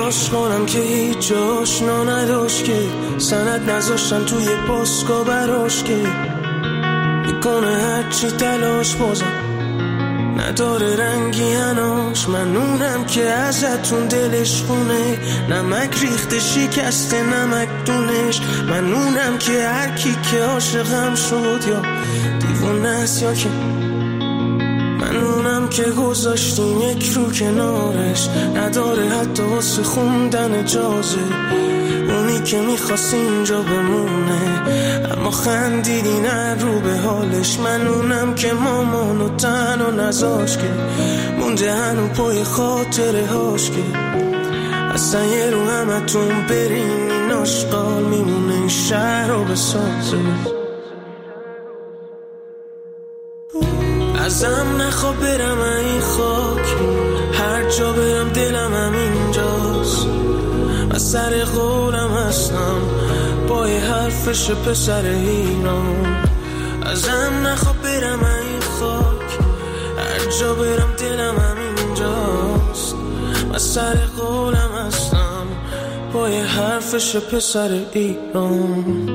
عاشقانم که هیچ آشنا نداشت که سند نذاشتن توی پاسکا براش که میکنه هرچی تلاش بازم نداره رنگی هناش. من اونم که ازتون دلش خونه نمک ریخته شکسته نمک دونش. من اونم که هر کی که عاشقم شد یا دیوونه است یا که من اونم که گذاشتیم یک رو کنارش نداره حتی واسه خوندن اجازه. اونی که میخواست اینجا بمونه اما خندیدی نه رو به حالش. من اونم که مامانو تنها نذاش که مونده هنو پای خاطره هاش که اصلا یه رو همتون برین این آشقال میمونه این شهر رو بسازه. ازم نخوا برم این خاک هر جا برم دلم همینجاست. من سر قولم هستم با یه حرفش پسر ایران. ازم نخوا برم این خاک هر جا برم دلم همینجاست. من سر قولم هستم با یه حرفش پسر ایران.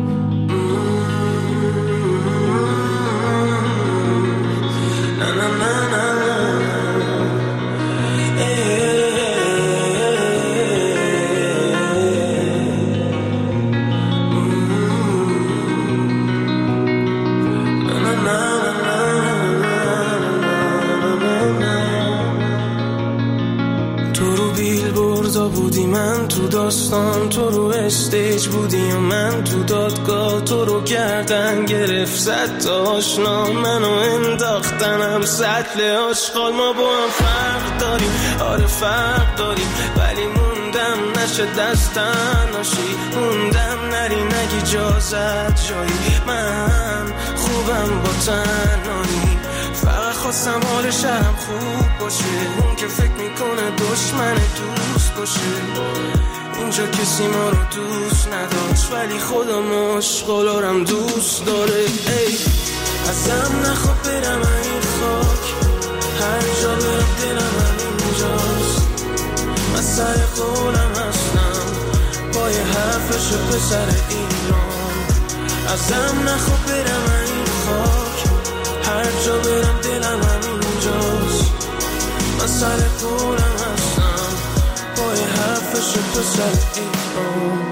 بودی من تو داستان تو رو استیج بودی و من تو دادگاه تو رو گردن گرفت زد تا آشنا منو انداختنم سطل آشغال. ما با هم فرق داریم آره فرق داریم ولی موندم نشه دستن ناشی موندم نری نگی اجازت جایی من خوبم با تنهایی فقط خواستم حال شهرم خوب باشه. اون که فکر میکنه دشمن دوست باشه اینجا کسی ما رو دوست نداشت ولی خودم عاشقالارم دوست داره. ای ازم نخوا برم این خاک هر جا برم دلم همینجاست. من سر قولم هستم با یه حرفش پسر ایران. ازم نخوا برم این خاک هر جا برم دلم همینجاست. من سر قولم هستم با یه حرفش پسر ایران.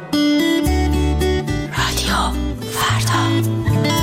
رادیو فردا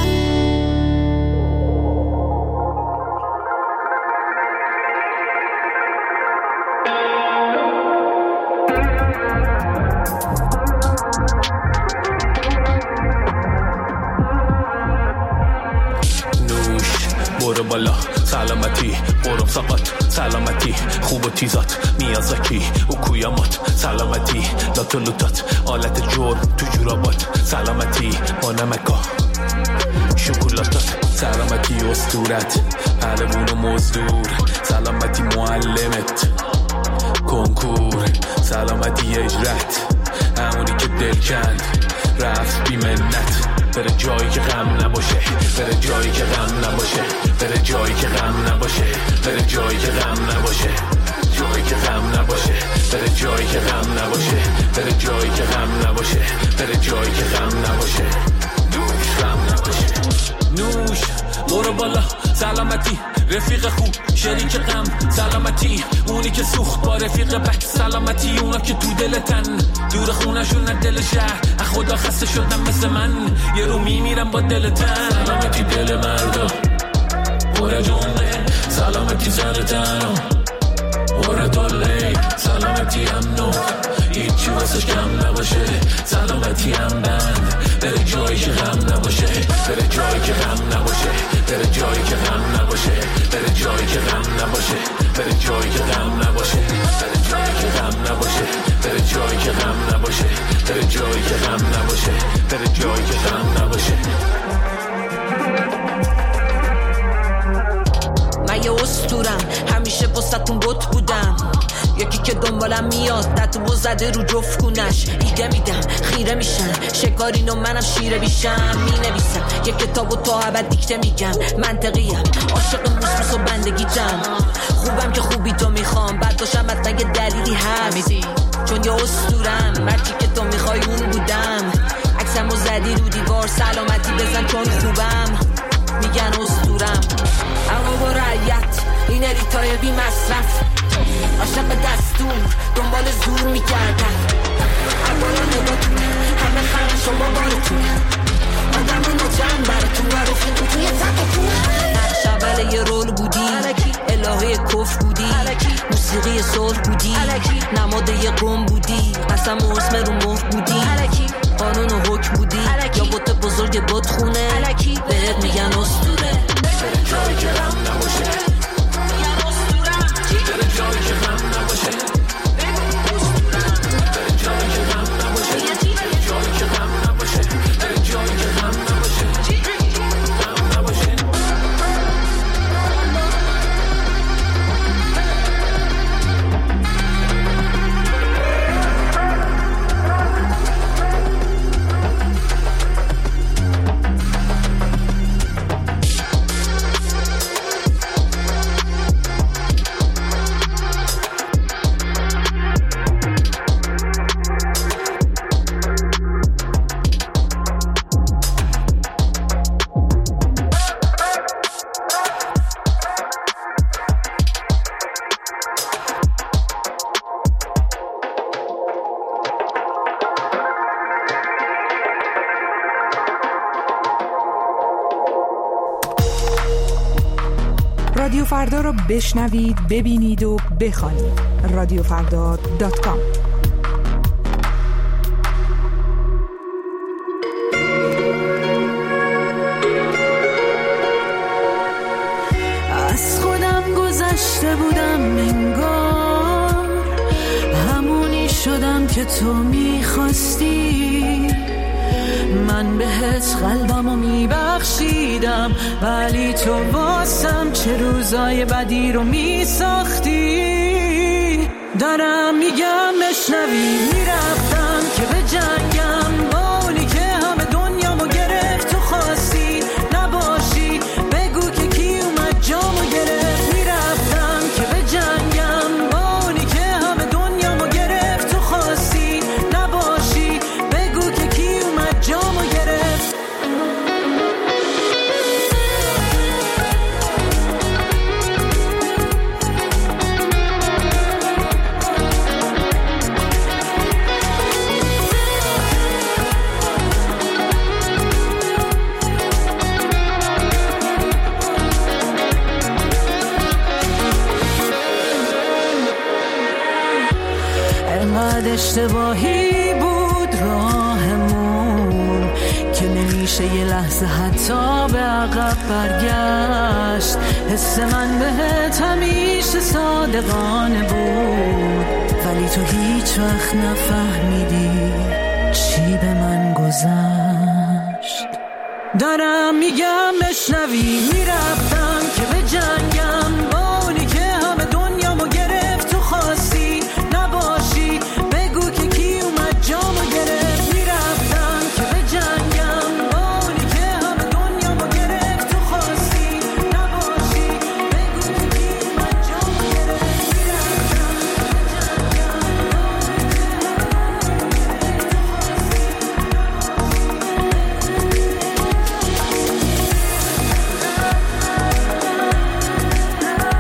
برو بالا سلامتی برو فقط سلامتی خوب و تیزات میازاکی و کویامات سلامتی لاتولوتات آلت جرم تو جورابات سلامتی با نمکا شکلاتات سلامتی استورت پهلوون و مزدور سلامتی معلمت کنکور سلامتی اجرت همونی که دل کند رفت بی منت بره جایی که غم نباشه بره جایی که غم نباشه بره جایی که غم نباشه بره جایی که غم نباشه جایی که غم نباشه بره جایی که غم نباشه بره جایی که غم نباشه بره جایی که غم نباشه دوش غم نباشه نوش برو بالا سلامتی رفیق خوب شریک غم سلامتی اونی که سوخت با رفیق بک سلامتی اونا که تو دلتن دور خونشون نه دل شهر خدا خسته شدم مثل من یه رو میمیرم با دلتن سلامتی دل مردا برا جونه سلامتی سرتن برا داله سلامتی امنو هیچی واسش کم نباشه سلامتی هم بند بره جایی که غم نباشه بره جایی که غم نباشه بره جایی که غم نباشه بره جایی که غم نباشه بره جایی که غم نباشه بره جایی که غم نباشه بره جایی که غم نباشه بره جایی که غم نباشه بره جایی که غم نباشه. من یه اسطورم همیشه واسه‌تون بت بودم یکی که دنبالم میاد تتو زده رو جفت کونش ایده میدم خیره میشن شکارینو منم شیره بیشم مینویسم یه کتابو تا ابد دیکته میگم منطقیم عاشق موسموس و بندگیتم خوبم که خوبی تو میخوام بعد باشم حتما یه دلیلی هست چون یه اسطورم مرتی که تو میخوای اون بودم عکسمو زدی رو دیوار سلامتی بزن چون خوبم میگن اسطورم اما با رعیت این اریتای بی مصرف عاشق دستور دنبال زور میکردن اولا نگاتون همه خرم شما بارتون آدم نجم براتون و رفیقو توی تقتون نقش اول یه رول بودی الهه کف بودی موسیقی صلح بودی نماد یه قوم بودی قسم و اسم رو مهر بودی قانون و حکم بودی یا بوت بزرگ بودخونه بهت میگن اسطوره جایی که غم نباشه جایی که غم نباشه جایی که غم نباشه جایی که غم نباشه جایی که غم نباشه غم نباشه رادیو فردا رو بشنوید، ببینید و بخوانید. radiofrda.com. از خودم گذشته بودم انگار همونی شدم که تو میخواستی من بهت قلبمو میبخشیدم ولی تو واسم چه روزای بدی رو میساختی دارم میگم بشنوی میرفتم که به جنگم با اونی که همه دنیامو گرفت تو خواستی نباشی بگو که کی اومد جامو گرفت میرفتم که به جنگم با اونی که همه دنیامو گرفت تو خواستی نباشی بگو که کی اومد جامو گرفت انقدر اشتباهی بود راهمون که نمیشه یه لحظه حتی به عقب برگشت حس من بهت همیشه صادقانه بود ولی تو هیچ وقت نفهمیدی چی به من گذشت دارم میگم بشنوی میرفتم که به جنگم با اونی که همه دنیامو گرفت تو خواستی نباشی بگو که کی اومد جامو گرفت میرفتم که به جنگم با اونی که همه دنیامو گرفت تو خواستی نباشی بگو که کی اومد جامو گرفت میرفتم که به جنگم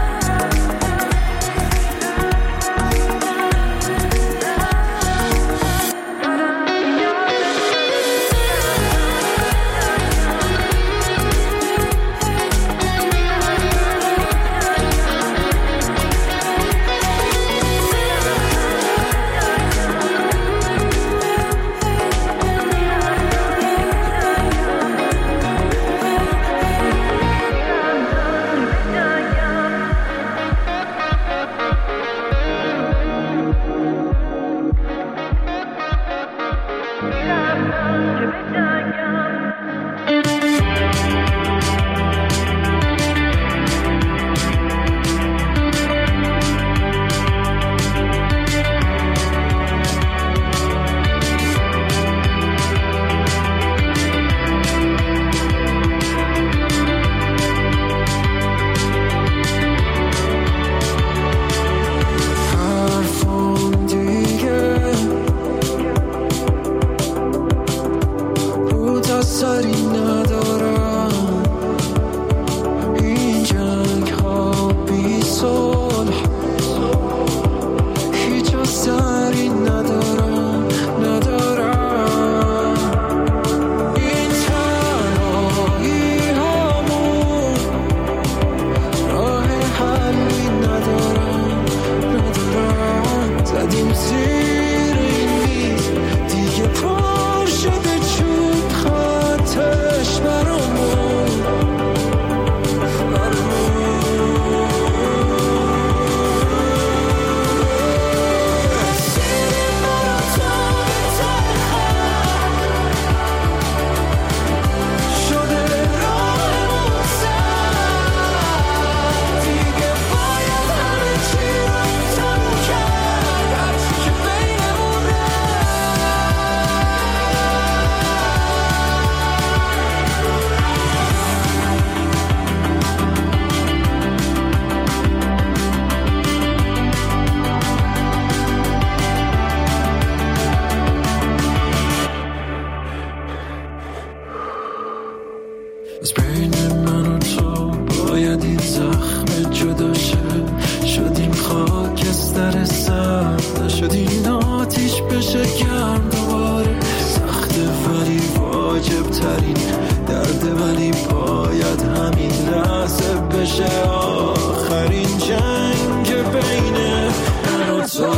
بین من و تو.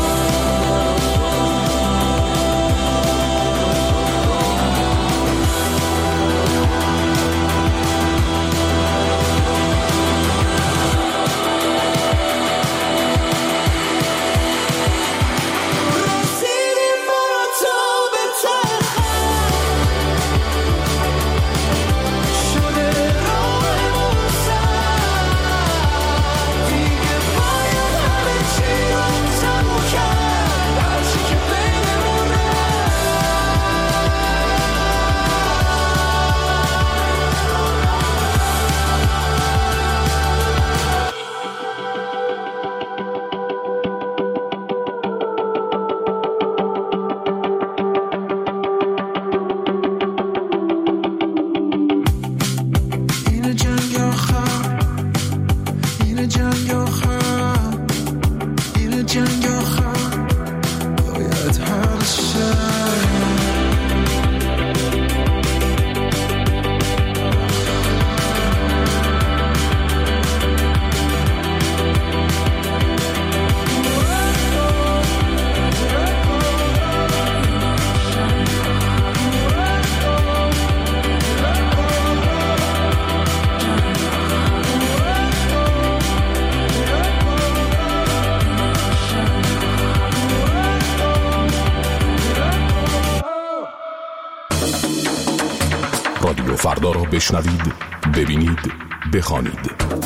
رادیو فردا را بشنوید، ببینید، بخوانید.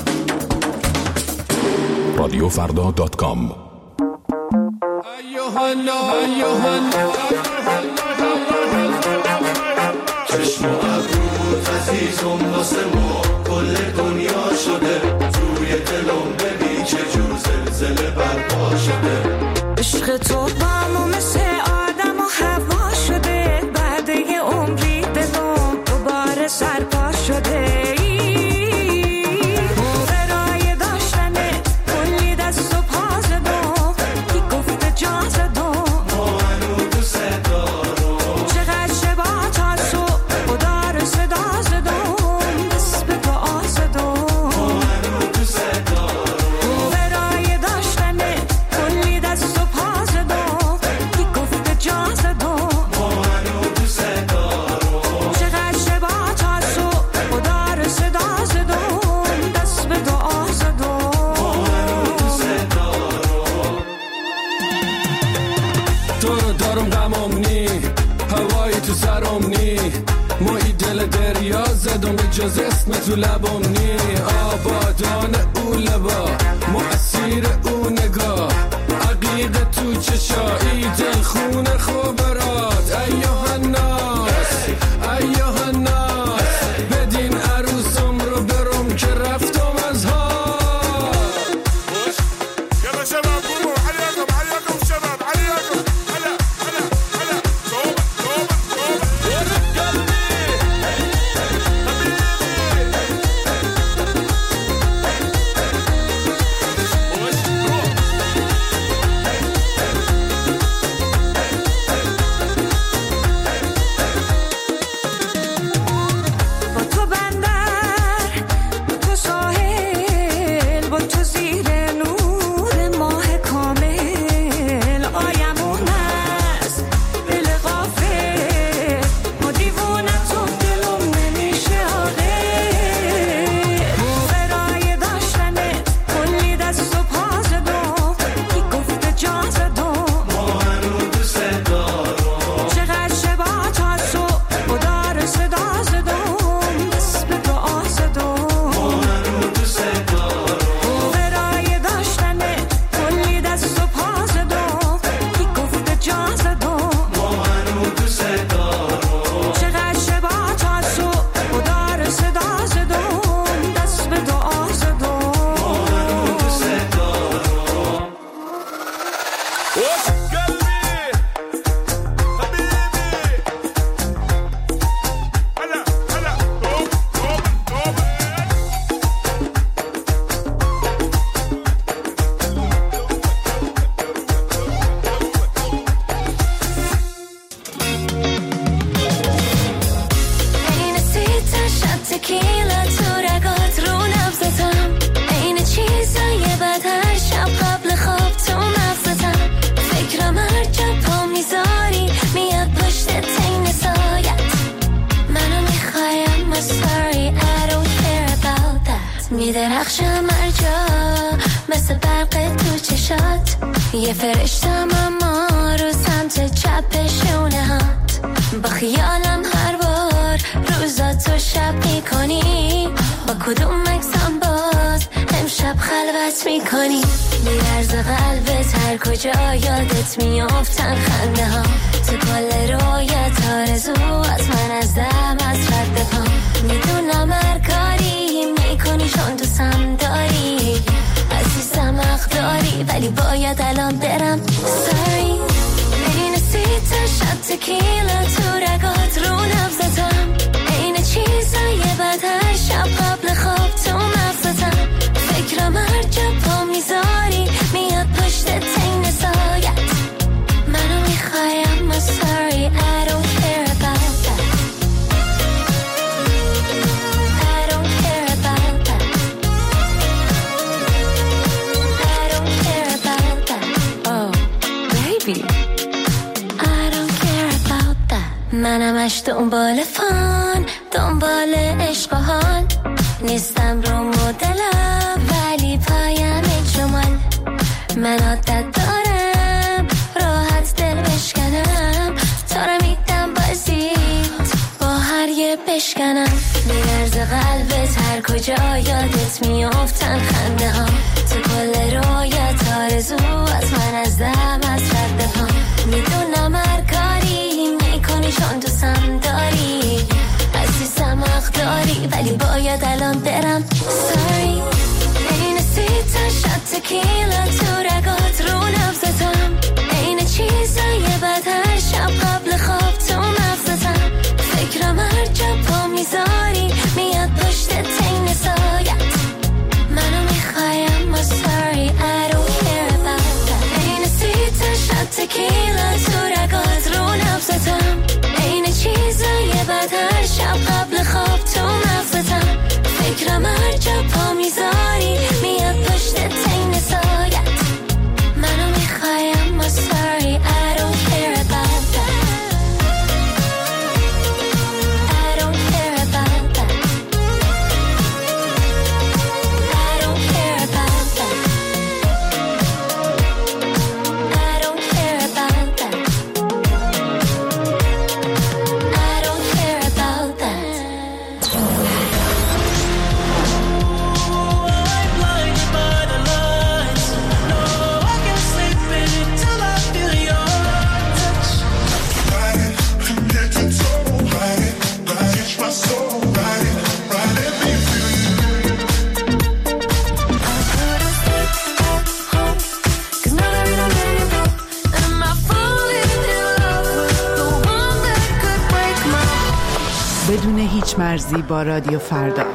radiofrda.com. چشم و ابروت عزیزم واسه ما کل دنیا شده، توی دلم ببین چه جور زلزله برپا شده. عشق تو با همو مثل آدم و هوا شده، بعد یه عمری دلم دوباره سرپا شده. برای داشتنه کلی دست و پا زدم، کی گفته جا زدم ما هنو دوست دارم. چقدر شبا تا صبح خدا رو صدا زدم، دست به دعا زدم ما هنو دوست دارم. برای داشتنه کلی دست و پا زدم، کی گفته جا زدم ما هنو دوست دارم. چقدر شبا تا صبح خدا رو صدا زدم، دست به دعا زدم ما هنو دوست دارم. تو رو دارم غمم نی، هوایی تو سرم نی، مایی دل دریا زدم به جز اسم تو لبم نی. آبادان او لبا مؤثیر او نگاه، عقیق تو چشایی دل خونه خوبرات. ایوه الناس ایوه الناس، بدین عروسم رو برم که رفتم از ها. يلا شباب قوموا، عليكم عليكم شباب، عليكم هلا هلا هلا. توبة توبة توبة قلبي حبيبي. چشات یه فرشتم اما رو سمت چپ شونهات با خیالم هر بار روزاتو شب میکنی با کدوم مکسم باز امشب خلوت میکنی میرز قلبت هر کجا یادت میافتن خنده ها تو کل رویت آرزو از من از دم از رد پا میدونم هر کاری میکنی چون دوستم داری عزیزم حق داری ولی باید الان برم sorry بین سیت شب تکیلا تو رگات رو نبزتم این چیزای بد هر شب قبل خواب تو مغزتم فکرم هر جا پا میذاری میاد پشت تین سایت منو میخوایم I'm sorry I don't care about that I don't care about that I don't care about that oh baby I don't care about that منمش دنبال فان دنبال عشق و حال نیستم رو مدلم ولی پایم جمال من عادت دارم راحت دل بشکنم تا رو میدم بازیت با هر یه بشکنم میرز قلبت هر کجا یادت میافتن خنده ها تو کل رویت آرزو از من از دم از رد پا میدونم هر کاری میکنی چون دوستم داری عزیزم حق داری ولی باید الان برم sorry این سیتا شب تکیلا تو رگات رو نبزتم این چیزای بد هر شب قبل خواب تو مغزتم فکرم هر جا پا میذاری میاد پشت تین سایت منو میخوایم I'm sorry I don't care about that این سیتا شب تکیلا تو رگات رو نبزتم این چیزای بد هر شب قبل خواب تو مغزتم فکرم هر جا پا میذاری میاد پشت تین سایت منو میخوایم I'm sorry I don't care about that I don't care about that I don't care about that I don't care about that I don't care about that بدون هیچ مرزی با رادیو فردا.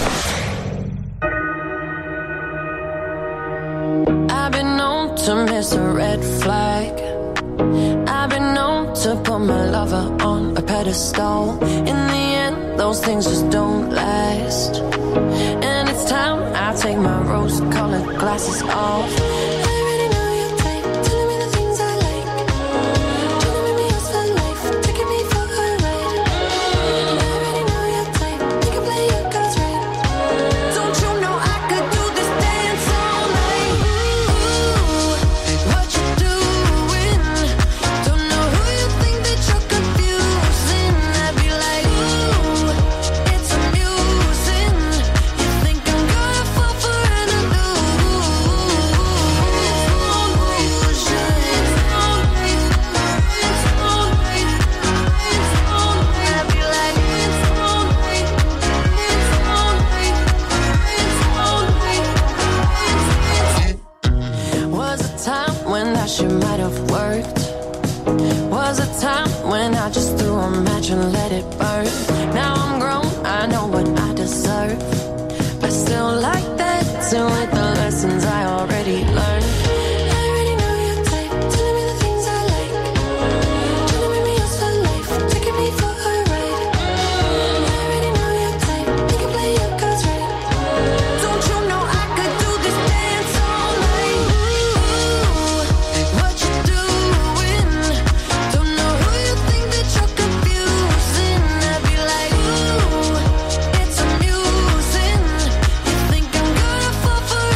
I've been known to miss a red flag. I've been known to put my lover on a pedestal. In the end, those things just don't last. And it's time I take my rose-colored glasses off. For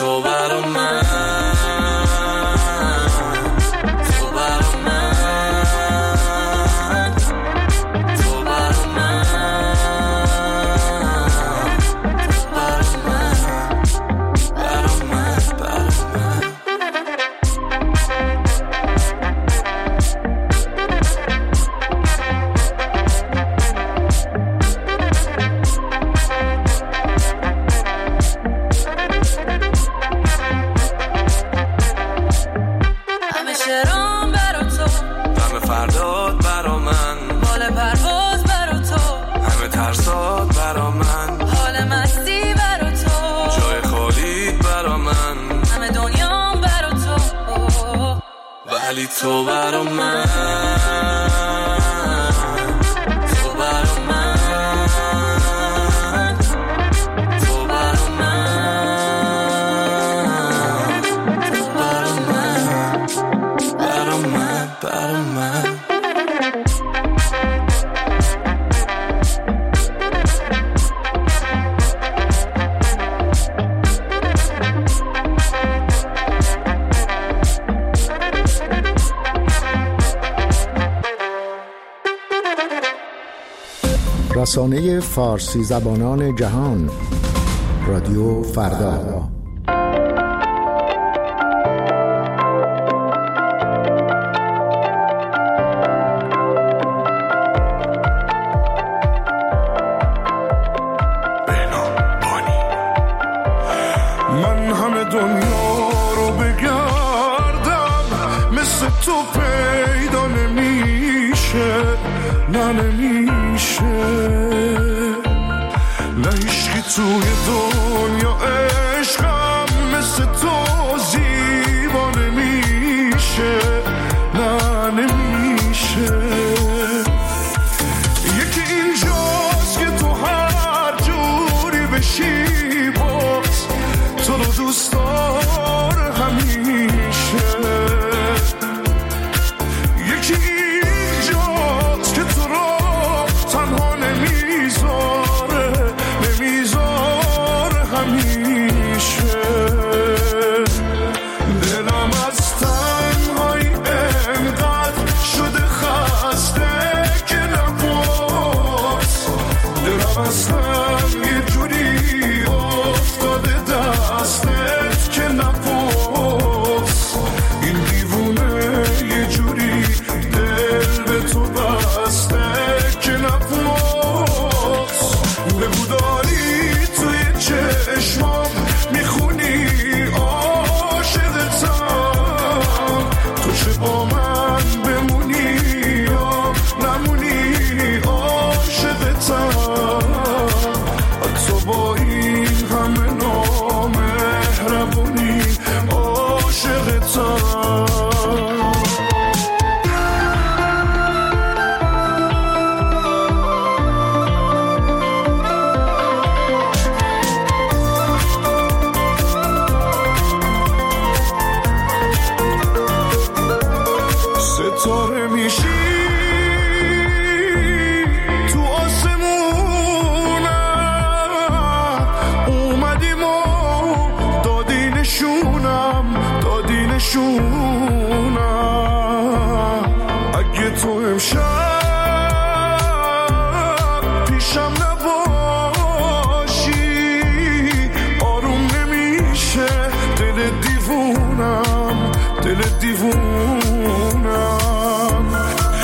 تو برا من، تو برا من، تو برا من، برا من، برا من، برا من. ولی تو برا من، تو برا من، تو برا من، تو برا من، برا من، برا من. رسانه فارسی زبانان جهان، رادیو فردا. من همه دنیا رو بگردم، مثل تو پیدا نمیشه، نه نمیشه، نه عشقی توی دنیا عشقم مثل تو زیبا نمیشه، نه نمیشه. یکی اینجاست که تو هر جوری بشی باز تو رو دوست داره همیشه. یکی اینجاست که تو رو تنها نمیذاره، نمیذاره همیشه. دلم از تنهایی انقدر شده خسته که نباز، دلم از هم یه جوری افتاده دستت که نباز. این دیوونه یه جوری دل به تو بسته که نباز. بگو داری توی چشمام میخونی عاشقتم، تو چه با من بمونی یا نمونی عاشقتم. تو با این همه نامهربونی عاشقتم. ستاره میشی تو آسمونم، اومدیم و دادی نشونم، دادی نشونم. اگه تو امشب پیشم نباشی آروم نمیشه دل دیوونم، دل دیوونم.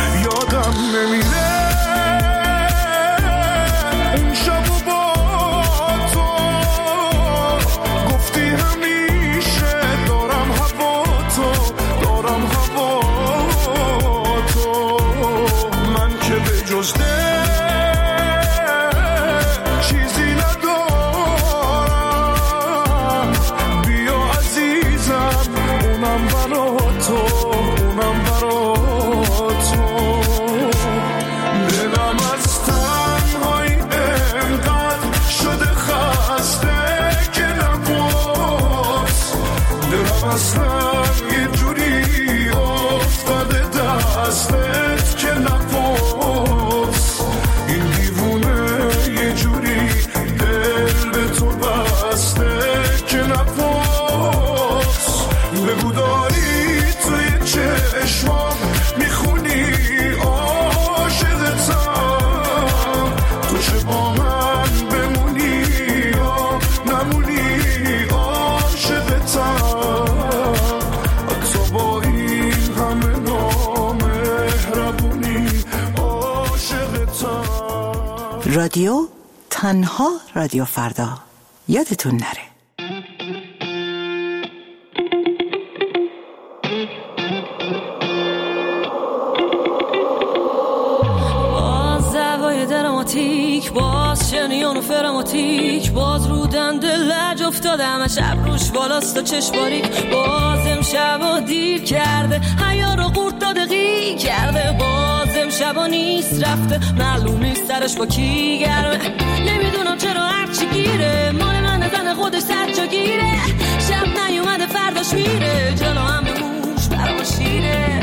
رادیو تنها رادیو فردا یادتون نره. باز دوای دراماتیک، باز شنیان و فراماتیک، باز رو دنده لج افتاده همه شب روش بالاست و چشماریک، باز امشبا دیر کرده حیا رو قورت داده غی کرده، باز امشبا نیست رفته معلوم نیست سرش با کی گرمه، نمیدونم چرا هرچی گیره مال من زن خودش سجا گیره، شب نیومده فرداش میره جلو هم موش برام شیره.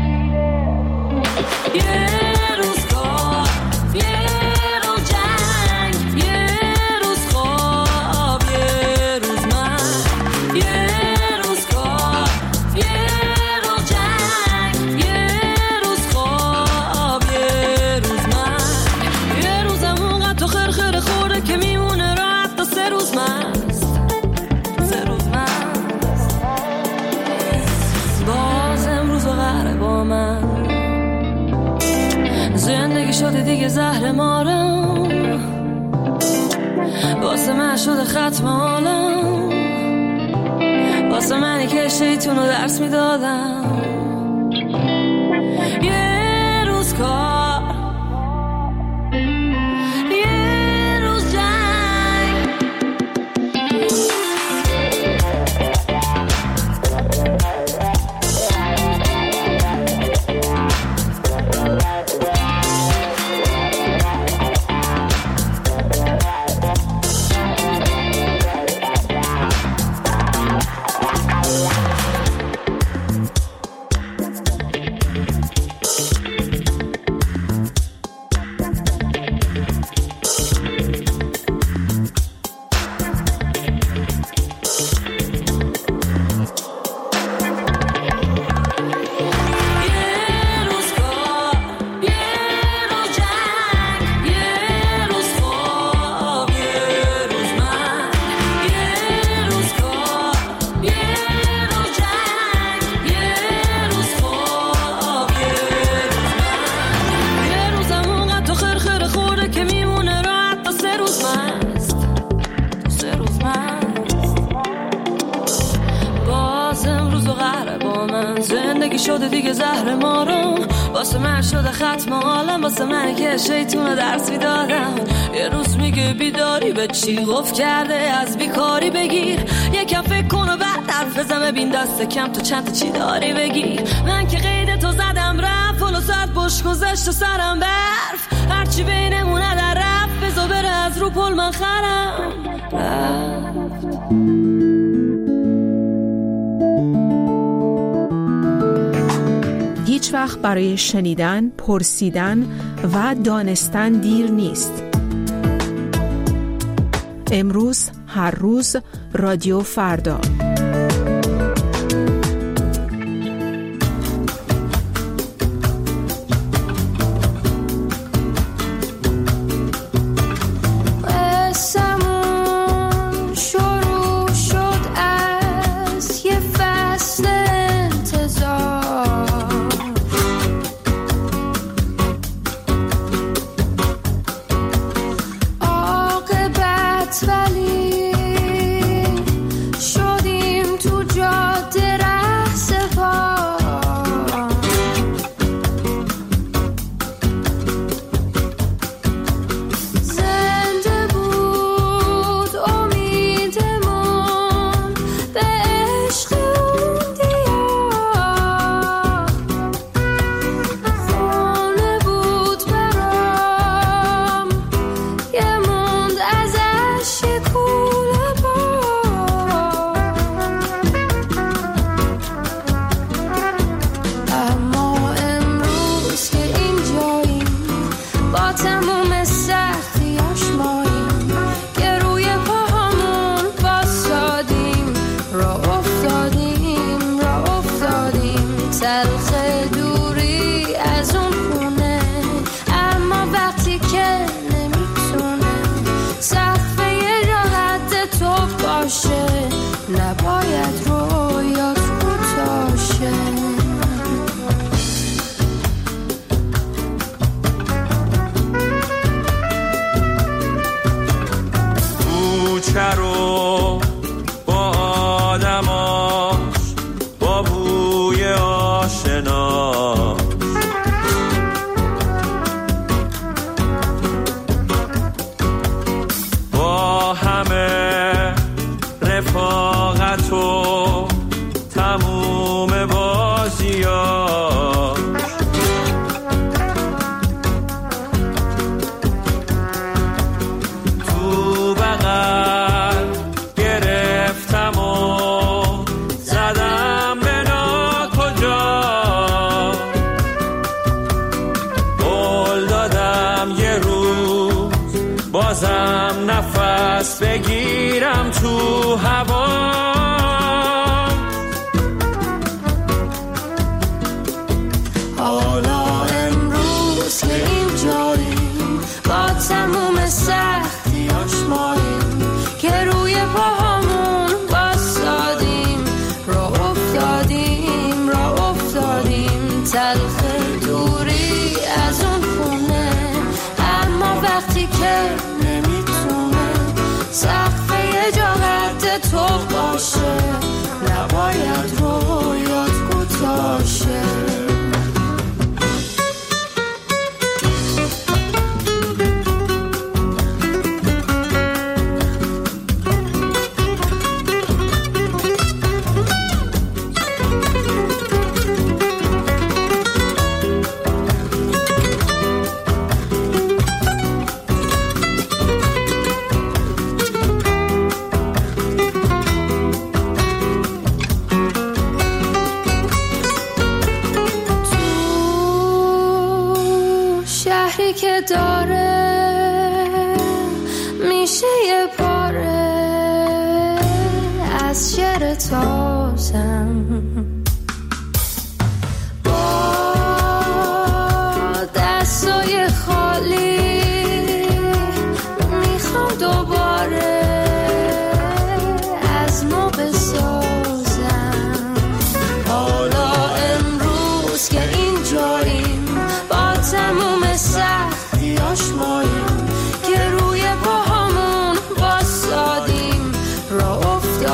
یه روز کار، یه روز جنگ، یه روز خواب، یه روز من، یه روز کار، یه روز جنگ، یه روز خواب، یه روز من، یه روزم اونقدر تو خرخره خورده که میمونه راحت تا 3 روز مست، 3 روز مست. باز امروز قهره با من، زندگی شده دیگه زهر مارم، واسه من شده ختم عالم، واسه منی که شیطون رو درس میدادم. یه روز کار، یه روز جنگ، شده دیگه زهر مارم، واسه من شده ختم عالم، واسه من که شیطون رو درس میدادم. یه روز میگه بیداری به چی قفل کرده از بیکاری بگیر، یکم فکر کن و بعد حرف بزن ببین دست کم تو چند تا چی داری بگیر. من که قید تو زدم رفت فلو ساعت بش گذشت و سرم برف، هرچی بینمونه در رفت بزا بره از رو پل من خرم رفت. هیچ وقت برای شنیدن، پرسیدن و دانستن دیر نیست. امروز، هر روز، رادیو فردا. نباید رویات کوتاشه. برم نفس بگیرم تو هوا. حالا امروز که اینجاییم با تموم سختیاش ماییم که روی پاهامون بایستادیم، راه افتادیم تلخ دوری از اون خونه، اما وقتی که نمیتونه سقف یه جا قد تو باشه، نباید رویات کوتاشه. که داره میشه یه پاره از شعر تازم، با دستای خالی میخوام دوباره از نو بسازم. حالا امروز که اینجاییم با تموم سختیاش ماییم که روی پاهامون بایستادیم، راه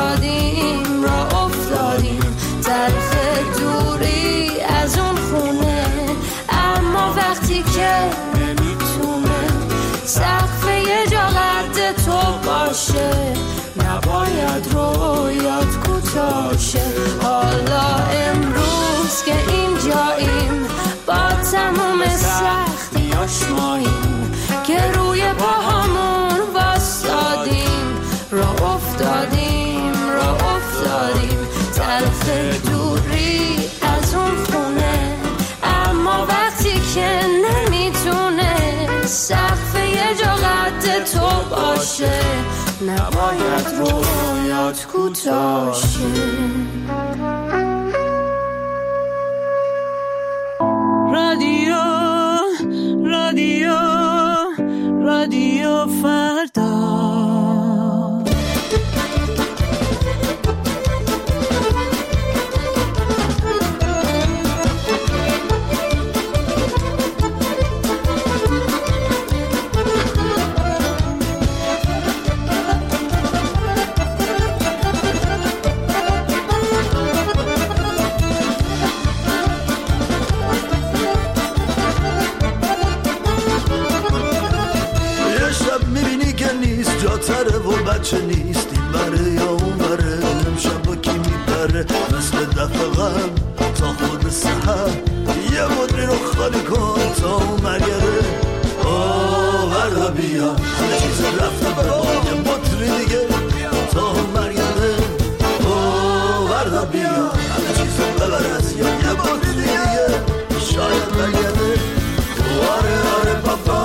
افتادیم تلخ دوری از اون خونه، اما وقتی که نمیتونه سقف یه جا قد تو باشه، نباید رویات کوتاشه. حالا امروز که اینجاییم با تموم سختیاش ماییم که روی پاهامون واسادیم، راه افتادیم تلخ دوری از اون خونه، اما وقتی که نمیتونه سقف یه جا قد تو باشه، نباید رویات کوتاشه. رادیو فردا. جاتره و بچه نیست این بره یا اون بره، امشب با کی میپره مثل دفعه غم تا خود سحر، یه مدری رو خالی کن تا اون مرگره. وردا بیا همه چیز رفته برا یه مدری دیگه تا اون مرگره. وردا بیا همه چیز ببر از یا یه مدری دیگه شاید برگرده. آره بابا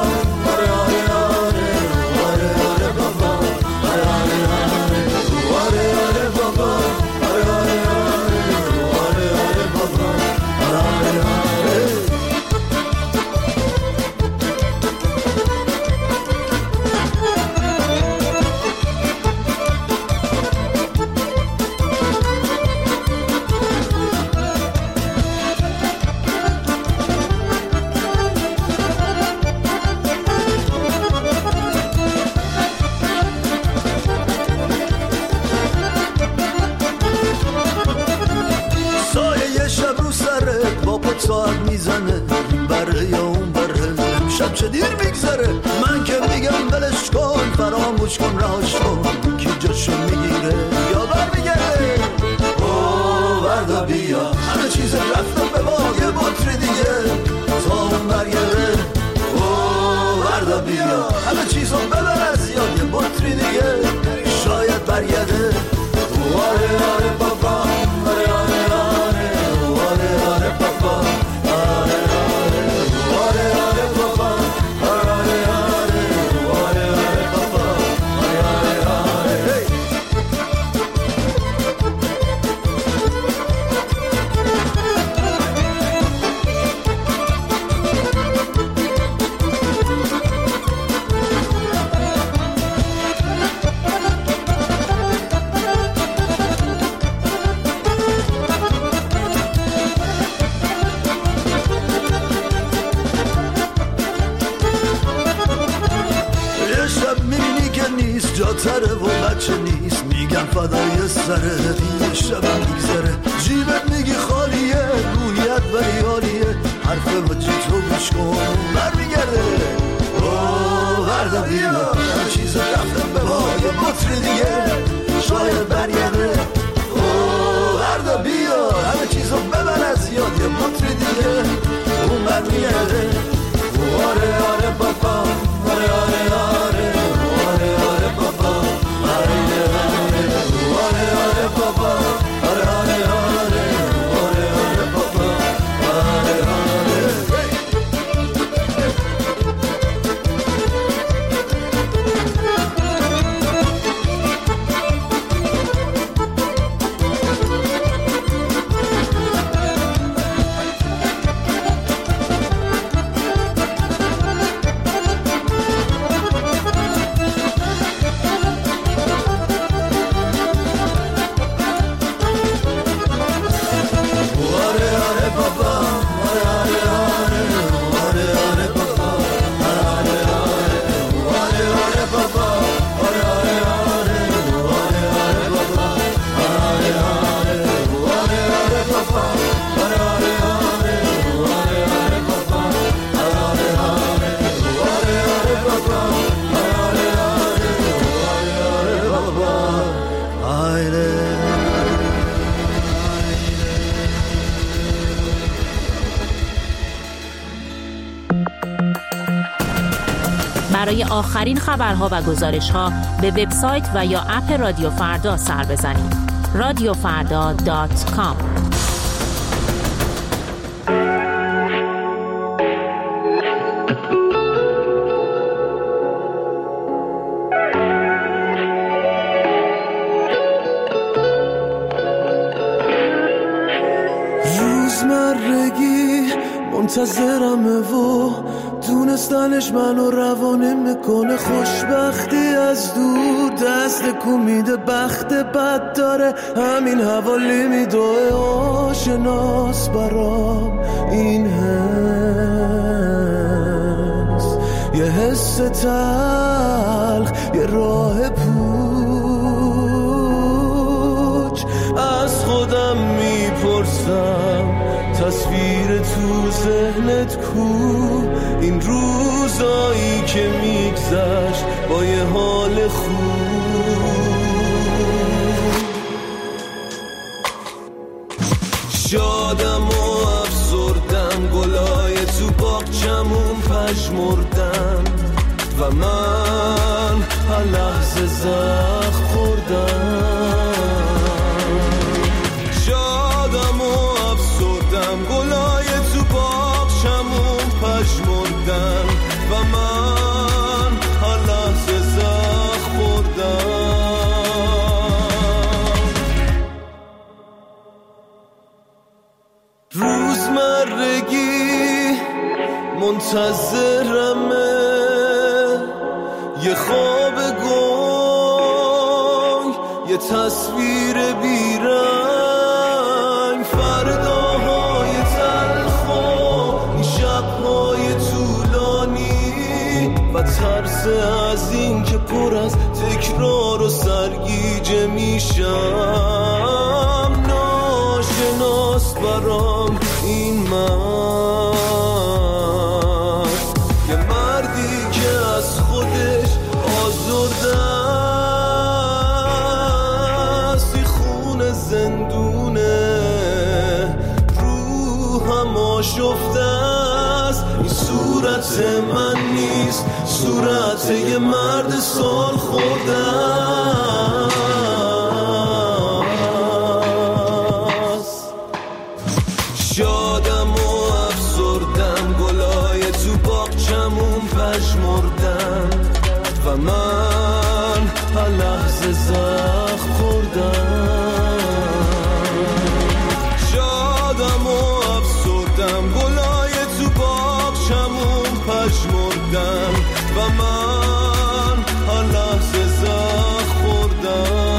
ساعت میزنه این بره یا اون بره، امشب چه دیر میگذره. من که میگم بلش کن فراموش کن راش کن، کی جاشو میگیره یا برمیگرده. وردا بیا همه چیز رفته به ما یه بطری دیگه تا اون برگرده. وردا بیا همه چیزو ببر از یاد یه بطری دیگه شاید برگرده. آره بابا کجاتره و بچه نیست میگم فدای سره دیگه شبم میگذره جیبت میگی خالیه رویت ولی عالیه حرف بجی تو گوش کن برمیگرده بردا بیا همه چیز رفتم به پای بطری دیگه شاید برگرده بردا بیا همه چیز رو ببر از یاد یه بطری دیگه اون برمیگرده آره آره بابا آره آره آره آره آره بابا آره آره آره آره بابا آره آره آره آره آره بابا آره آره برای آخرین خبرها و گزارش‌ها به وبسایت و یا اپ رادیو فردا سر بزنید. radiofarda.com. روزمرگی منتظرمه و دونستنش منو روانه میکنه خوشبختی از دور دست کومیده بخت بد داره همین حوالی میدوه آشناس برام این حس یه حس تلخ یه راه پوچ از خودم میپرسم تصویر تو ذهنت کو این روزایی که میگذشت با یه حال خوب شادم و افسردم گلای تو باغچمون پژمردن و من هر لحظه زخم خوردم شادم و افسردم گلای تو باغچمون پژمردن و من هر لحظه زخم خوردم روزمرگی منتظرمه یه خواب گنگ یه تصویر بیرنگ فرداهای تلخ و این شبهای طولانی و ترس از این که پر از تکرار و سرگیجه میشم ناشناس برام این مرد یه مردی که از خودش آزرده است این خون زندونه روحم آشفته است این صورت من نیست صورت یه مرد سال خورده است شادم و افسردم گلای تو باغچمون پژمردن و من هر لحظه زخم خوردم شادم و افسردم گلای تو باغچمون پژمردن و من هر لحظه زخم خوردم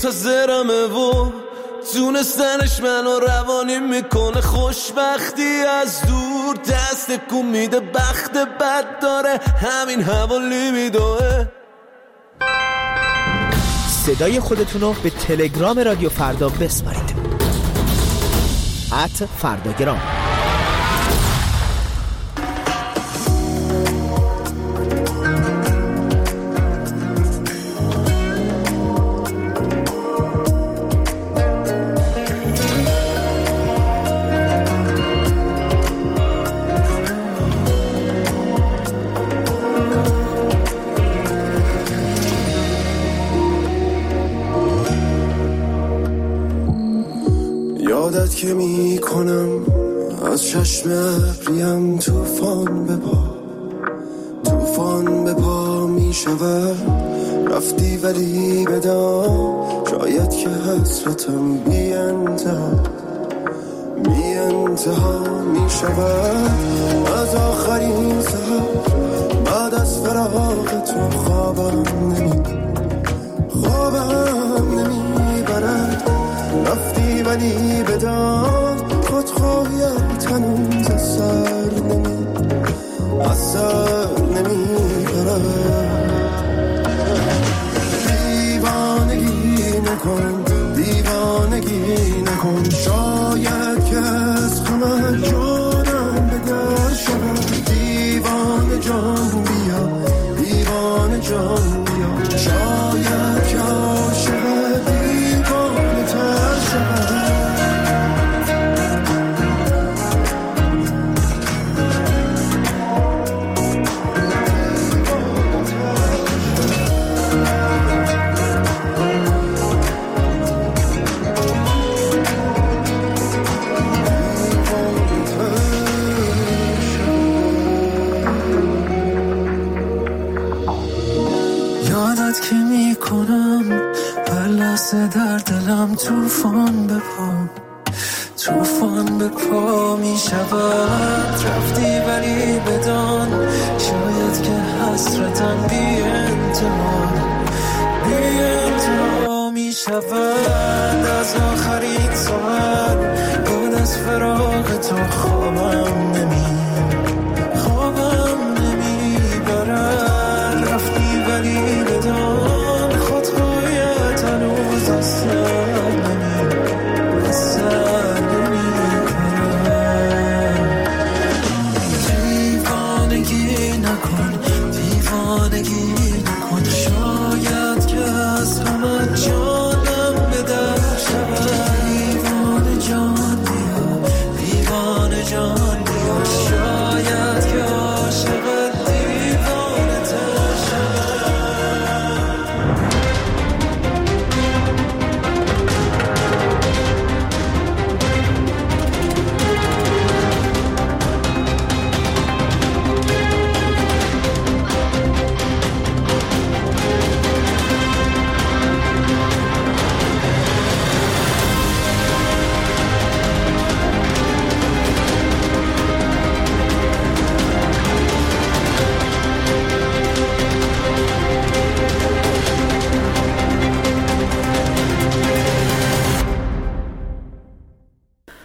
منتظرمه و تونستنش منو روانی میکنه. خوشبختی از دور دست کن میده، بخت بد داره همین حوالی میدوه. صدای خودتونو به تلگرام رادیو فردا بسپارید. @فرداگرام. یادت که میکنم از چشم ابریم توفان به پا میشود. رفتی ولی بدان شاید که حسرتم بی انتها میشود. از آخرین سحر بعد از فراق تو خوابم نمیبرد. رفتی ولی بدان خودخواهیت هنوز از سر نمیبرد. دیوانگی نکن شاید که از خمه جانم به در شود. دیوانه جان بیا شاید که عاشق دیوانه تر شود. که میکنم هر لحظه در دلم توفان به پا میشود. رفتی ولی بدان شاید که حسرتم بی انتها میشود. از آخرین ساعت